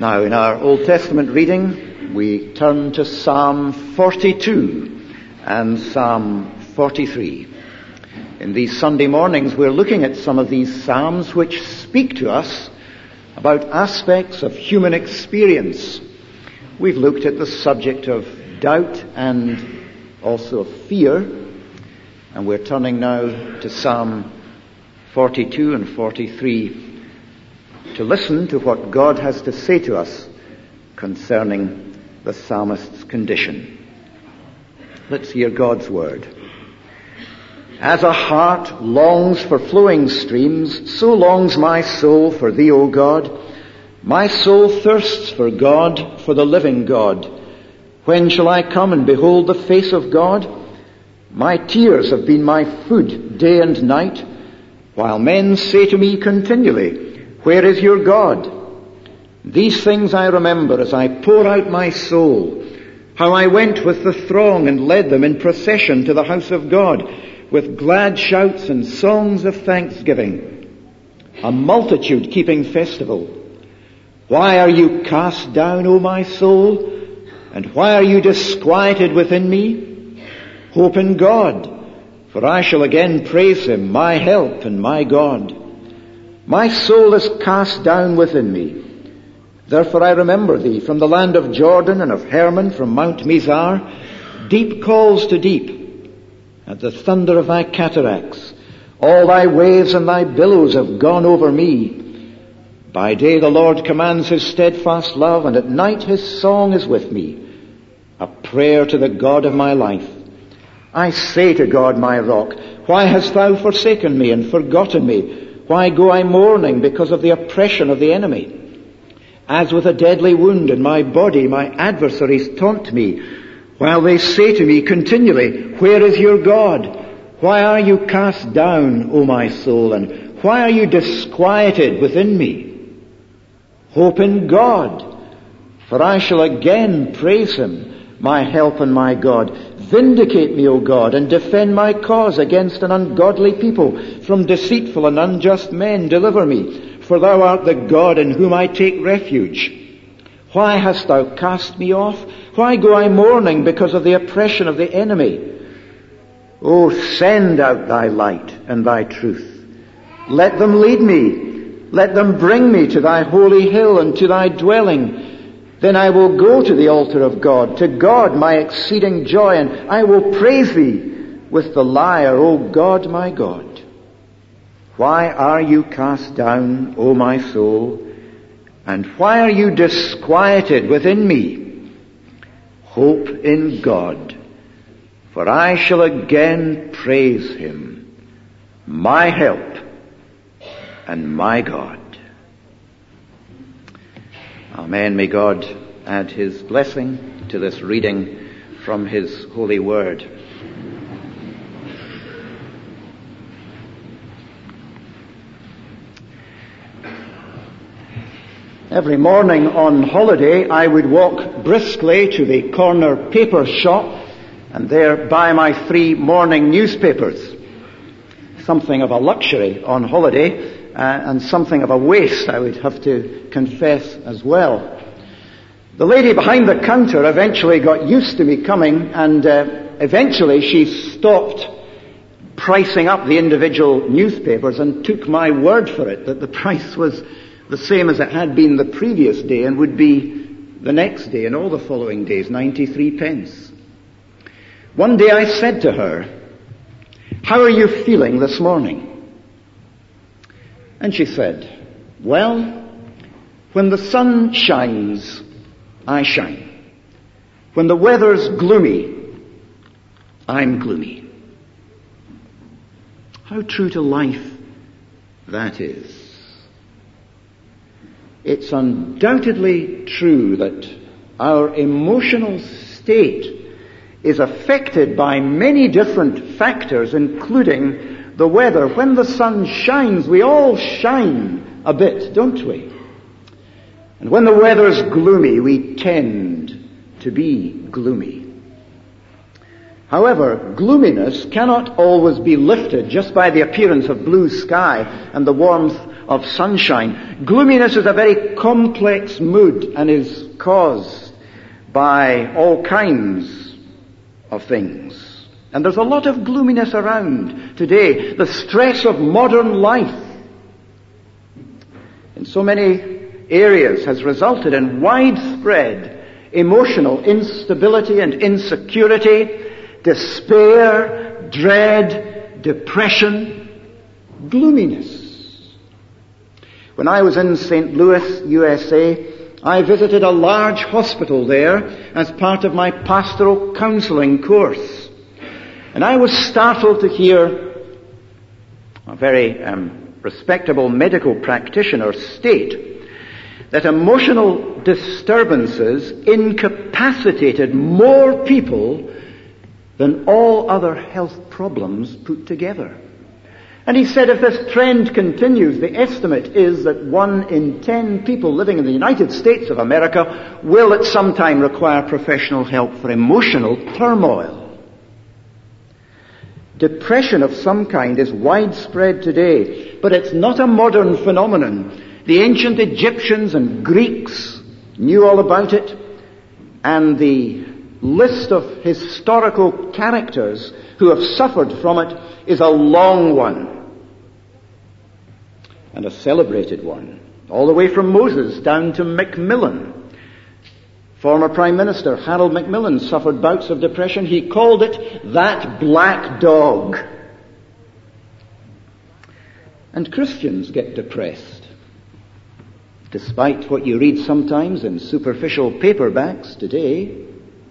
Now, in our Old Testament reading, we turn to Psalm 42 and Psalm 43. In these Sunday mornings, we're looking at some of these psalms which speak to us about aspects of human experience. We've looked at the subject of doubt and also of fear, and we're turning now to Psalm 42 and 43 to listen to what God has to say to us concerning the psalmist's condition. Let's hear God's word. As a heart longs for flowing streams, so longs my soul for thee, O God. My soul thirsts for God, for the living God. When shall I come and behold the face of God? My tears have been my food day and night, while men say to me continually, where is your God? These things I remember as I pour out my soul, how I went with the throng and led them in procession to the house of God, with glad shouts and songs of thanksgiving, a multitude keeping festival. Why are you cast down, O my soul? And why are you disquieted within me? Hope in God, for I shall again praise him, my help and my God. My soul is cast down within me. Therefore I remember thee from the land of Jordan and of Hermon, from Mount Mizar. Deep calls to deep at the thunder of thy cataracts. All thy waves and thy billows have gone over me. By day the Lord commands his steadfast love, and at night his song is with me, a prayer to the God of my life. I say to God, my rock, why hast thou forsaken me and forgotten me? Why go I mourning because of the oppression of the enemy? As with a deadly wound in my body, my adversaries taunt me, while they say to me continually, where is your God? Why are you cast down, O my soul, and why are you disquieted within me? Hope in God, for I shall again praise him, my help and my God. Vindicate me, O God, and defend my cause against an ungodly people. From deceitful and unjust men deliver me, for thou art the God in whom I take refuge. Why hast thou cast me off? Why go I mourning because of the oppression of the enemy? O send out thy light and thy truth. Let them lead me. Let them bring me to thy holy hill and to thy dwelling. Then I will go to the altar of God, to God my exceeding joy, and I will praise thee with the lyre, O God my God. Why are you cast down, O my soul? And why are you disquieted within me? Hope in God, for I shall again praise him, my help and my God. Amen. May God add his blessing to this reading from his holy word. Every morning on holiday, I would walk briskly to the corner paper shop and there buy my 3 morning newspapers. Something of a luxury on holiday, and something of a waste, I would have to confess as well. The lady behind the counter eventually got used to me coming, and eventually she stopped pricing up the individual newspapers and took my word for it that the price was the same as it had been the previous day and would be the next day and all the following days, 93 pence. One day I said to her, how are you feeling this morning? And she said, well, when the sun shines, I shine. When the weather's gloomy, I'm gloomy. How true to life that is. It's undoubtedly true that our emotional state is affected by many different factors, including the weather. When the sun shines, we all shine a bit, don't we? And when the weather's gloomy, we tend to be gloomy. However, gloominess cannot always be lifted just by the appearance of blue sky and the warmth of sunshine. Gloominess is a very complex mood and is caused by all kinds of things. And there's a lot of gloominess around today. The stress of modern life in so many areas has resulted in widespread emotional instability and insecurity, despair, dread, depression, gloominess. When I was in St. Louis, USA, I visited a large hospital there as part of my pastoral counseling course. And I was startled to hear a very respectable medical practitioner state that emotional disturbances incapacitated more people than all other health problems put together. And he said if this trend continues, the estimate is that 1 in 10 people living in the United States of America will at some time require professional help for emotional turmoil. Depression of some kind is widespread today, but it's not a modern phenomenon. The ancient Egyptians and Greeks knew all about it, and the list of historical characters who have suffered from it is a long one, and a celebrated one, all the way from Moses down to Macmillan. Former Prime Minister Harold Macmillan suffered bouts of depression. He called it that black dog. And Christians get depressed, despite what you read sometimes in superficial paperbacks today.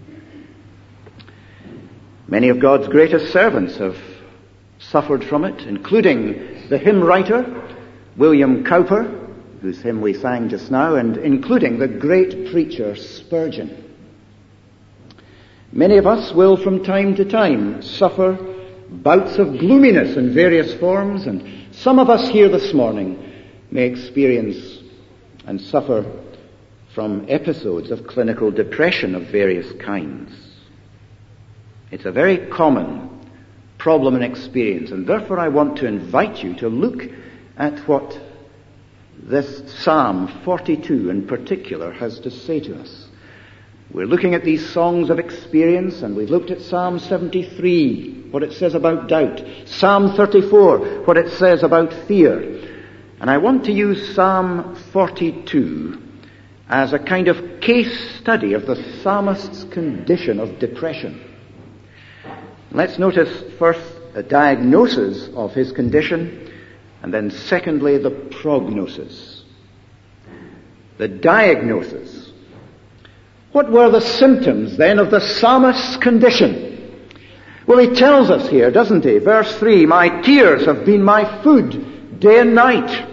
Many of God's greatest servants have suffered from it, including the hymn writer William Cowper, whose hymn we sang just now, and including the great preacher Spurgeon. Many of us will from time to time suffer bouts of gloominess in various forms, and some of us here this morning may experience and suffer from episodes of clinical depression of various kinds. It's a very common problem and experience, and therefore I want to invite you to look at what this Psalm 42 in particular has to say to us. We're looking at these songs of experience, and we've looked at Psalm 73, what it says about doubt, Psalm 34, what it says about fear. And I want to use Psalm 42 as a kind of case study of the psalmist's condition of depression. Let's notice first a diagnosis of his condition, and then secondly, the prognosis. The diagnosis. What were the symptoms then of the psalmist's condition? Well, he tells us here, doesn't he? Verse 3, my tears have been my food day and night.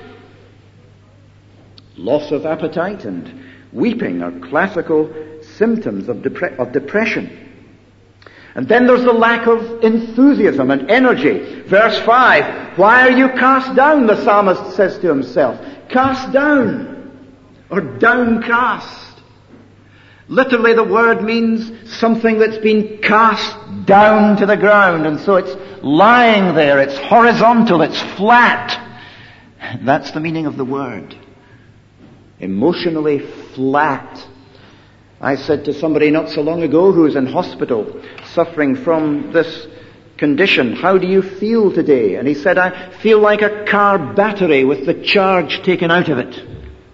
Loss of appetite and weeping are classical symptoms of depression. And then there's the lack of enthusiasm and energy. Verse 5, why are you cast down, the psalmist says to himself. Cast down, or downcast. Literally the word means something that's been cast down to the ground, and so it's lying there, it's horizontal, it's flat. That's the meaning of the word. Emotionally flat. I said to somebody not so long ago who was in hospital suffering from this condition, how do you feel today? And he said, I feel like a car battery with the charge taken out of it.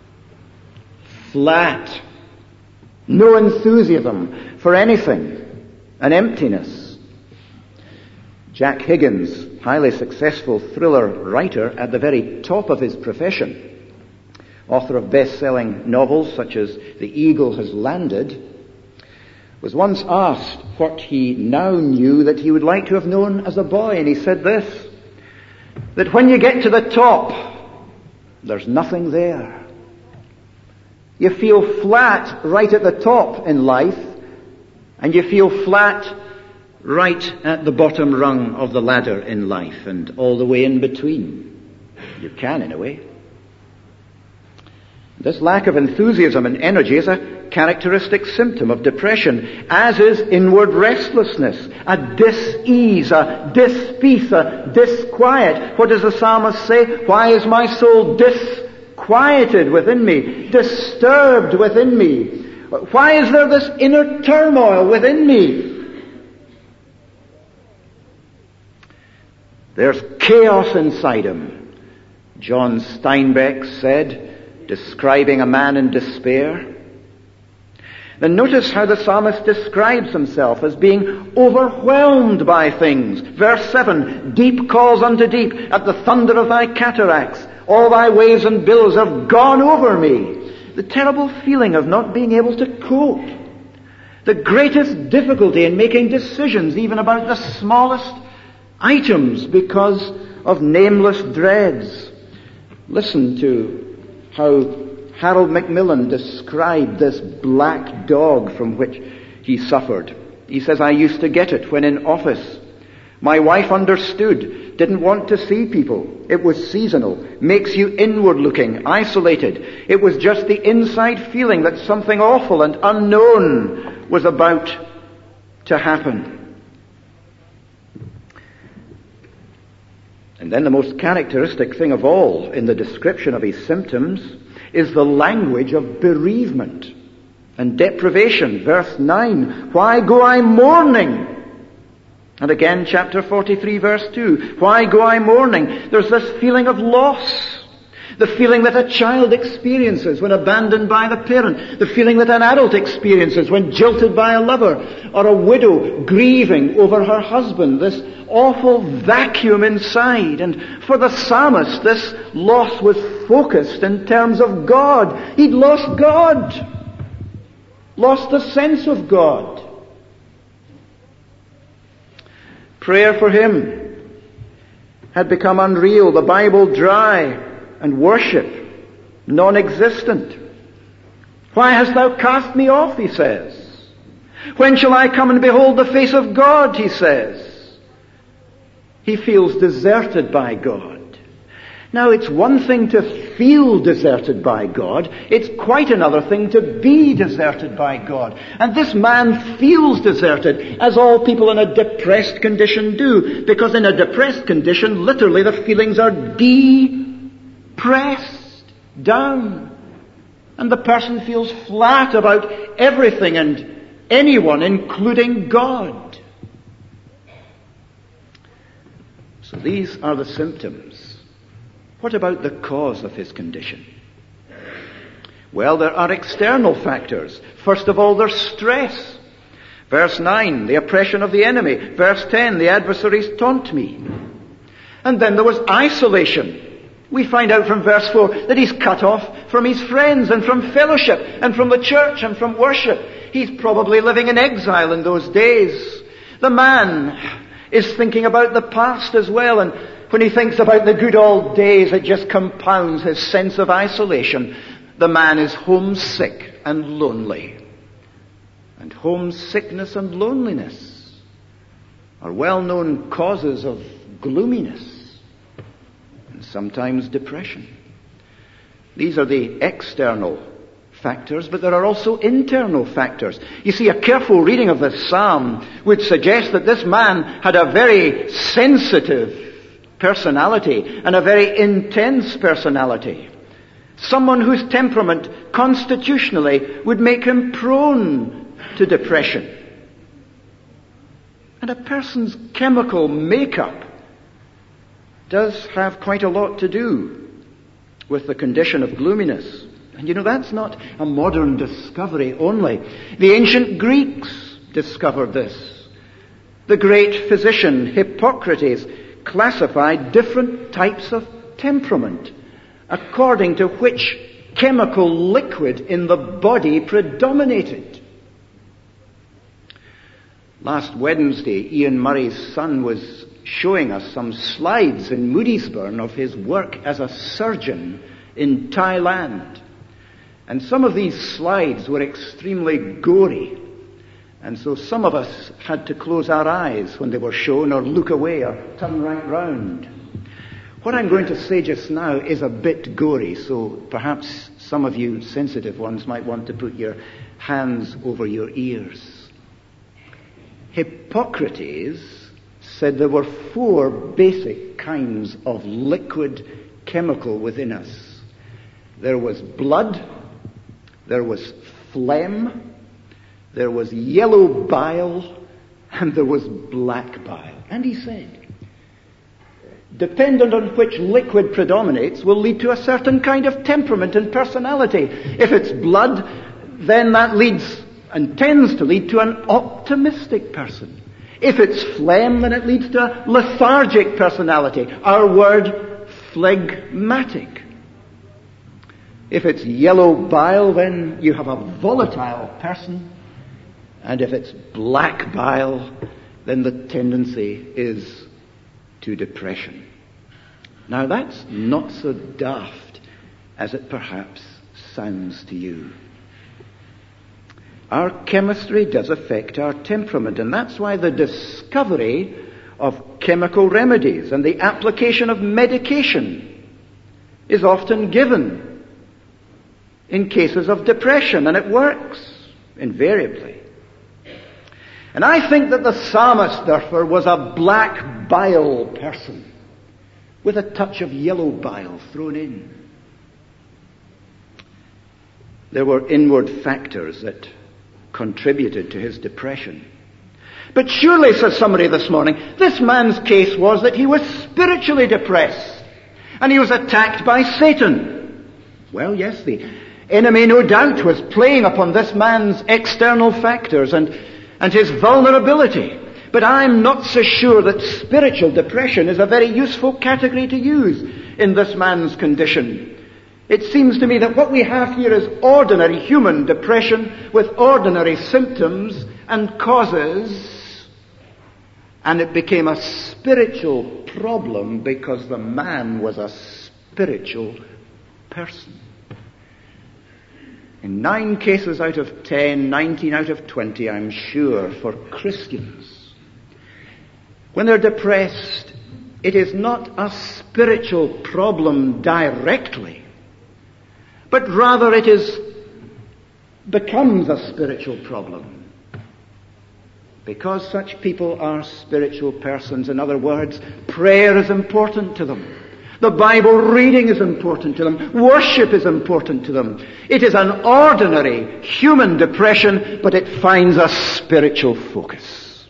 Flat. No enthusiasm for anything. An emptiness. Jack Higgins, highly successful thriller writer at the very top of his profession, author of best-selling novels such as The Eagle Has Landed, was once asked what he now knew that he would like to have known as a boy, and he said this, that when you get to the top, there's nothing there. You feel flat right at the top in life, and you feel flat right at the bottom rung of the ladder in life, and all the way in between. You can, in a way. This lack of enthusiasm and energy is a characteristic symptom of depression, as is inward restlessness, a dis-ease, a dis-peace, a disquiet. What does the psalmist say? Why is my soul disquieted within me, disturbed within me? Why is there this inner turmoil within me? There's chaos inside him. John Steinbeck said, describing a man in despair. Then notice how the psalmist describes himself as being overwhelmed by things. Verse 7, deep calls unto deep at the thunder of thy cataracts. All thy waves and billows have gone over me. The terrible feeling of not being able to cope. The greatest difficulty in making decisions, even about the smallest items, because of nameless dreads. Listen to how Harold Macmillan described this black dog from which he suffered. He says, I used to get it when in office. My wife understood, didn't want to see people. It was seasonal, makes you inward looking, isolated. It was just the inside feeling that something awful and unknown was about to happen. And then the most characteristic thing of all in the description of his symptoms is the language of bereavement and deprivation. Verse 9, why go I mourning? And again, chapter 43, verse 2, why go I mourning? There's this feeling of loss. The feeling that a child experiences when abandoned by the parent. The feeling that an adult experiences when jilted by a lover. Or a widow grieving over her husband. This awful vacuum inside. And for the psalmist, this loss was focused in terms of God. He'd lost God. Lost the sense of God. Prayer for him had become unreal. The Bible dry. And worship non-existent. Why hast thou cast me off, he says. When shall I come and behold the face of God, he says. He feels deserted by God. Now, it's one thing to feel deserted by God. It's quite another thing to be deserted by God. And this man feels deserted, as all people in a depressed condition do. Because in a depressed condition, literally the feelings are pressed down. And the person feels flat about everything and anyone, including God. So these are the symptoms. What about the cause of his condition? Well, there are external factors. First of all, there's stress. Verse 9, the oppression of the enemy. Verse 10, the adversaries taunt me. And then there was isolation. We find out from verse 4 that he's cut off from his friends and from fellowship and from the church and from worship. He's probably living in exile in those days. The man is thinking about the past as well, and when he thinks about the good old days, it just compounds his sense of isolation. The man is homesick and lonely. And homesickness and loneliness are well-known causes of gloominess. Sometimes depression. These are the external factors, but there are also internal factors. You see, a careful reading of this psalm would suggest that this man had a very sensitive personality and a very intense personality. Someone whose temperament constitutionally would make him prone to depression. And a person's chemical makeup does have quite a lot to do with the condition of gloominess. And you know, that's not a modern discovery only. The ancient Greeks discovered this. The great physician Hippocrates classified different types of temperament according to which chemical liquid in the body predominated. Last Wednesday, Ian Murray's son was showing us some slides in Moodiesburn of his work as a surgeon in Thailand. And some of these slides were extremely gory. And so some of us had to close our eyes when they were shown, or look away, or turn right round. What I'm going to say just now is a bit gory, so perhaps some of you sensitive ones might want to put your hands over your ears. Hippocrates said there were 4 basic kinds of liquid chemical within us. There was blood, there was phlegm, there was yellow bile, and there was black bile. And he said, dependent on which liquid predominates will lead to a certain kind of temperament and personality. If it's blood, then that leads and tends to lead to an optimistic person. If it's phlegm, then it leads to a lethargic personality. Our word, phlegmatic. If it's yellow bile, then you have a volatile person. And if it's black bile, then the tendency is to depression. Now that's not so daft as it perhaps sounds to you. Our chemistry does affect our temperament, and that's why the discovery of chemical remedies and the application of medication is often given in cases of depression, and it works invariably. And I think that the psalmist, therefore, was a black bile person with a touch of yellow bile thrown in. There were inward factors that contributed to his depression. But surely, says somebody this morning, this man's case was that he was spiritually depressed and he was attacked by Satan. Well, yes, the enemy no doubt was playing upon this man's external factors and his vulnerability. But I'm not so sure that spiritual depression is a very useful category to use in this man's condition. It seems to me that what we have here is ordinary human depression with ordinary symptoms and causes, and it became a spiritual problem because the man was a spiritual person. In 9 cases out of 10, 19 out of 20, I'm sure, for Christians, when they're depressed, it is not a spiritual problem directly, but rather becomes a spiritual problem. Because such people are spiritual persons. In other words, prayer is important to them. The Bible reading is important to them. Worship is important to them. It is an ordinary human depression, but it finds a spiritual focus.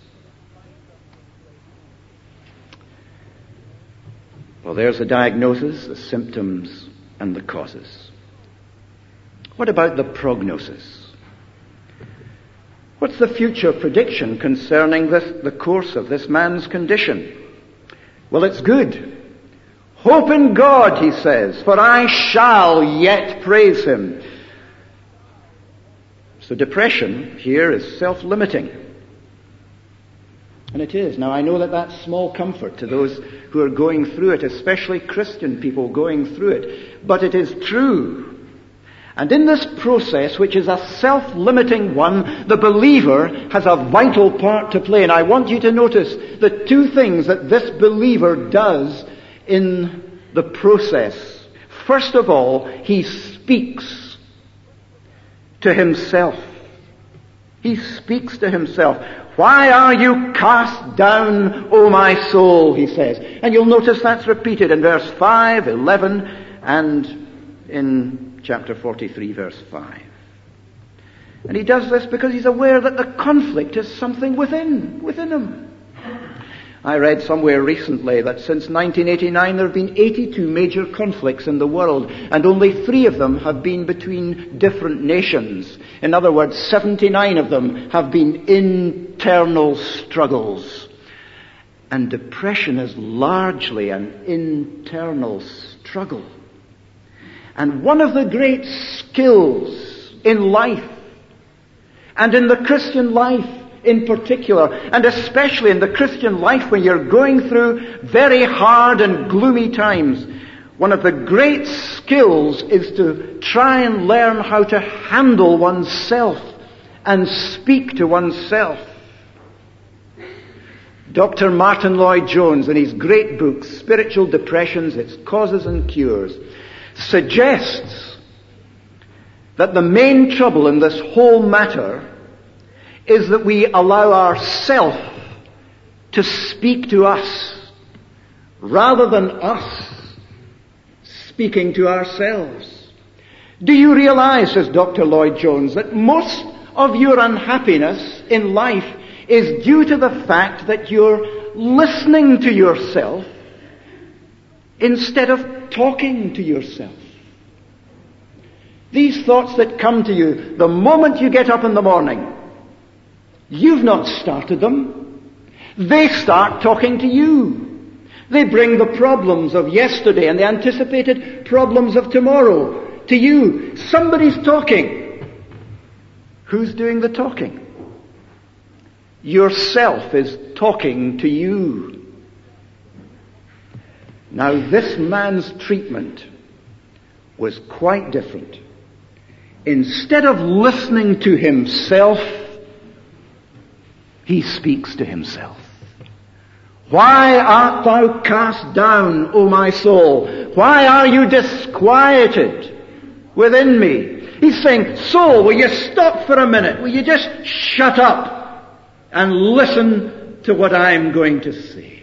Well, there's the diagnosis, the symptoms, and the causes. What about the prognosis? What's the future prediction concerning the course of this man's condition? Well, it's good. Hope in God, he says, for I shall yet praise him. So depression here is self-limiting. And it is. Now, I know that that's small comfort to those who are going through it, especially Christian people going through it. But it is true. And in this process, which is a self-limiting one, the believer has a vital part to play. And I want you to notice the 2 things that this believer does in the process. First of all, he speaks to himself. He speaks to himself. Why are you cast down, O my soul, he says. And you'll notice that's repeated in verse 5, 11, and in chapter 43, verse 5. And he does this because he's aware that the conflict is something within him. I read somewhere recently that since 1989 there have been 82 major conflicts in the world, and only 3 of them have been between different nations. In other words, 79 of them have been internal struggles. And depression is largely an internal struggle. And one of the great skills in life, and in the Christian life in particular, and especially in the Christian life when you're going through very hard and gloomy times, one of the great skills is to try and learn how to handle oneself and speak to oneself. Dr. Martin Lloyd-Jones, in his great book, Spiritual Depressions, Its Causes and Cures, suggests that the main trouble in this whole matter is that we allow ourself to speak to us rather than us speaking to ourselves. Do you realize, says Dr. Lloyd-Jones, that most of your unhappiness in life is due to the fact that you're listening to yourself instead of talking to yourself? These thoughts that come to you the moment you get up in the morning, you've not started them. They start talking to you. They bring the problems of yesterday and the anticipated problems of tomorrow to you. Somebody's talking. Who's doing the talking? Yourself is talking to you. Now, this man's treatment was quite different. Instead of listening to himself, he speaks to himself. Why art thou cast down, O my soul? Why are you disquieted within me? He's saying, soul, will you stop for a minute? Will you just shut up and listen to what I'm going to say?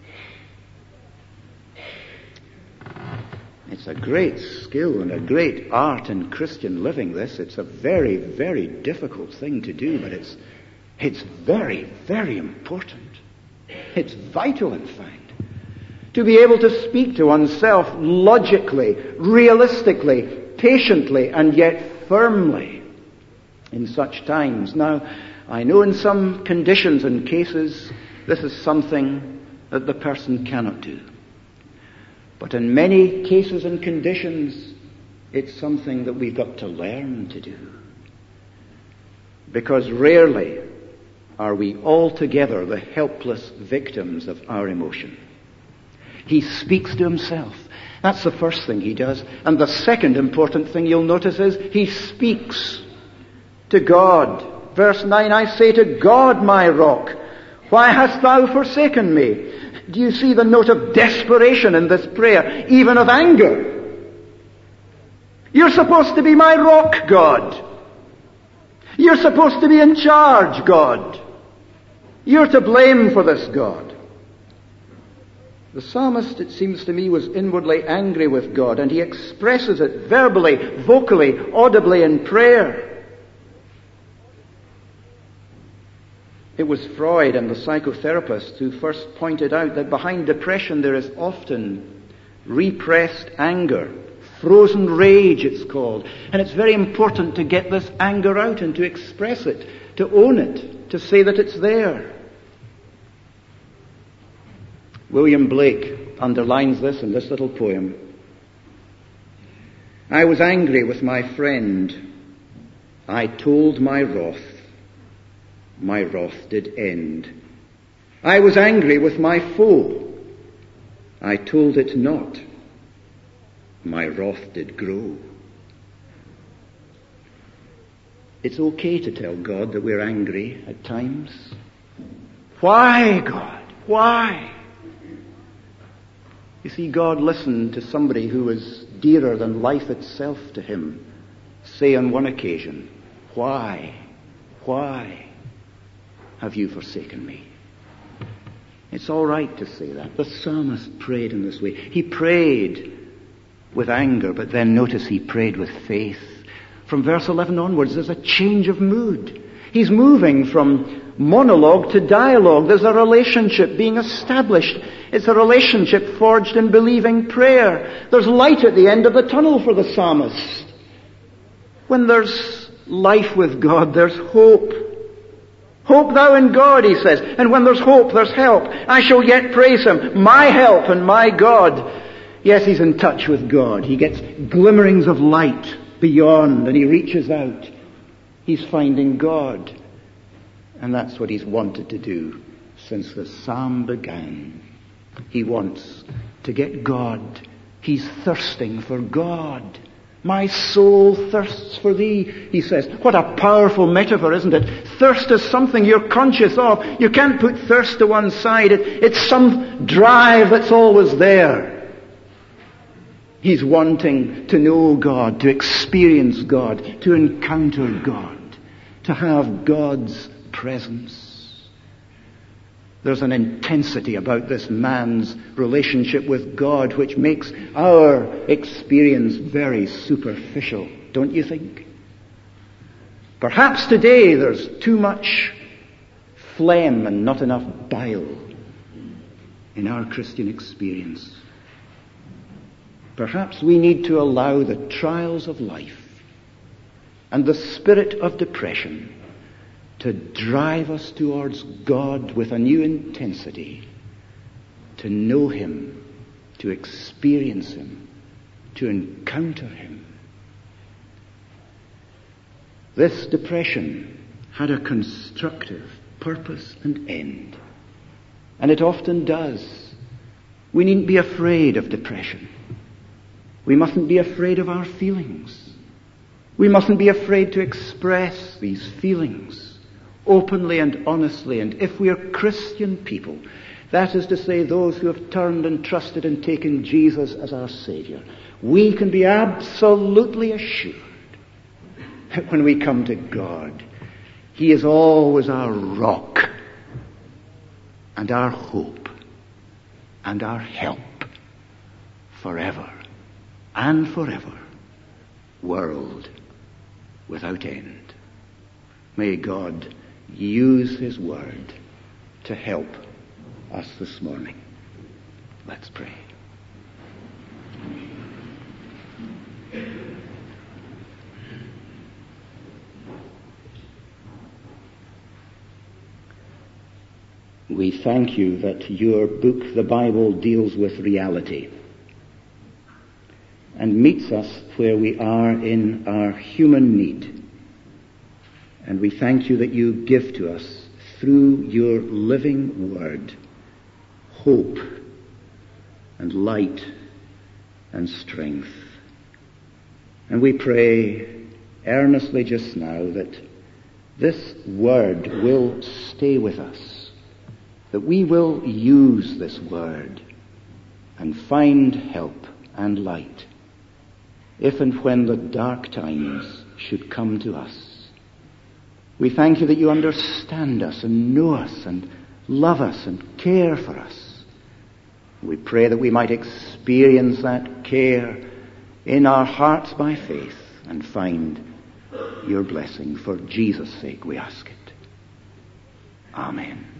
It's a great skill and a great art in Christian living, this. It's a very, very difficult thing to do, but it's very, very important. It's vital, in fact, to be able to speak to oneself logically, realistically, patiently, and yet firmly in such times. Now, I know in some conditions and cases this is something that the person cannot do. But in many cases and conditions, it's something that we've got to learn to do. Because rarely are we altogether the helpless victims of our emotion. He speaks to himself. That's the first thing he does. And the second important thing you'll notice is he speaks to God. Verse 9, I say to God, my rock, why hast thou forsaken me? Do you see the note of desperation in this prayer, even of anger? You're supposed to be my rock, God. You're supposed to be in charge, God. You're to blame for this, God. The psalmist, it seems to me, was inwardly angry with God, and he expresses it verbally, vocally, audibly in prayer. It was Freud and the psychotherapists who first pointed out that behind depression there is often repressed anger. Frozen rage, it's called. And it's very important to get this anger out and to express it, to own it, to say that it's there. William Blake underlines this in this little poem. I was angry with my friend. I told my wrath. My wrath did end. I was angry with my foe. I told it not. My wrath did grow. It's okay to tell God that we're angry at times. Why, God? Why? You see, God listened to somebody who was dearer than life itself to him say on one occasion, why have you forsaken me? It's all right to say that. The psalmist prayed in this way. He prayed with anger, but then notice he prayed with faith. From verse 11 onwards, there's a change of mood. He's moving from monologue to dialogue. There's a relationship being established. It's a relationship forged in believing prayer. There's light at the end of the tunnel for the psalmist. When there's life with God, there's hope. Hope thou in God, he says. And when there's hope, there's help. I shall yet praise him, my help and my God. Yes, he's in touch with God. He gets glimmerings of light beyond, and he reaches out. He's finding God. And that's what he's wanted to do since the psalm began. He wants to get God. He's thirsting for God My soul thirsts for thee, he says. What a powerful metaphor, isn't it? Thirst is something you're conscious of. You can't put thirst to one side. It's some drive that's always there. He's wanting to know God, to experience God, to encounter God, to have God's presence. There's an intensity about this man's relationship with God which makes our experience very superficial, don't you think? Perhaps today there's too much phlegm and not enough bile in our Christian experience. Perhaps we need to allow the trials of life and the spirit of depression to drive us towards God with a new intensity, to know Him, to experience Him, to encounter Him. This depression had a constructive purpose and end, and it often does. We needn't be afraid of depression. We mustn't be afraid of our feelings. We mustn't be afraid to express these feelings openly and honestly. And if we are Christian people, that is to say those who have turned and trusted and taken Jesus as our Savior, we can be absolutely assured that when we come to God, He is always our rock and our hope and our help forever and forever, world without end. May God use His word to help us this morning. Let's pray. We thank you that your book, the Bible, deals with reality and meets us where we are in our human need. And we thank you that you give to us, through your living word, hope and light and strength. And we pray earnestly just now that this word will stay with us, that we will use this word and find help and light if and when the dark times should come to us. We thank you that you understand us and know us and love us and care for us. We pray that we might experience that care in our hearts by faith and find your blessing. For Jesus' sake we ask it. Amen.